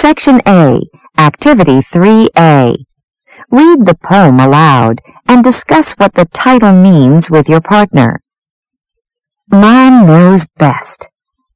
Section A, Activity 3A. Read the poem aloud and discuss what the title means with your partner. Mom Knows Best.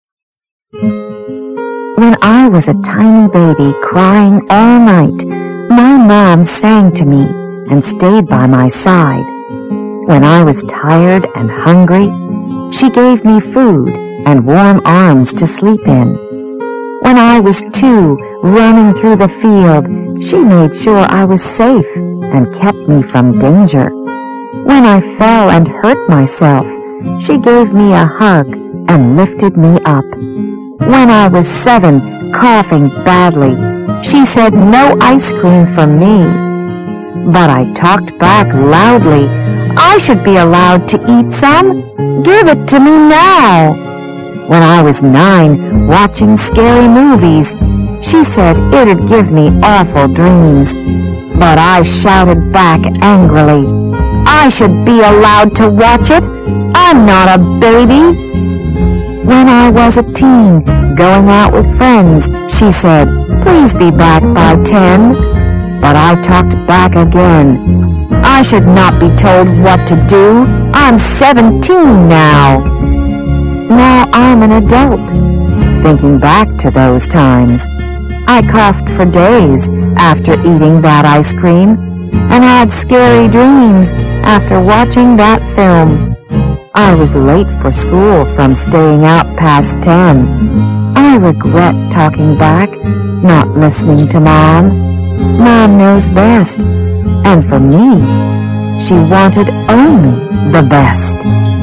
When I was a tiny baby crying all night, my mom sang to me and stayed by my side. When I was tired and hungry, she gave me food and warm arms to sleep in. When I was 2, running through the field, she made sure I was safe and kept me from danger. When I fell and hurt myself, she gave me a hug and lifted me up. When I was 7, coughing badly, she said no ice cream for me. But I talked back loudly, I should be allowed to eat some. Give it to me now. When I was 9, watching scary movies, she said it'd give me awful dreams. But I shouted back angrily, I should be allowed to watch it. I'm not a baby. When I was a teen, going out with friends, she said, please be back by 10. But I talked back again. I should not be told what to do. I'm 17 now. Now I'm an adult. Thinking back to those times, I coughed for days after eating that ice cream and had scary dreams after watching that film. I was late for school from staying out past 10. I regret talking back, not listening to Mom. Mom knows best, and for me, she wanted only the best.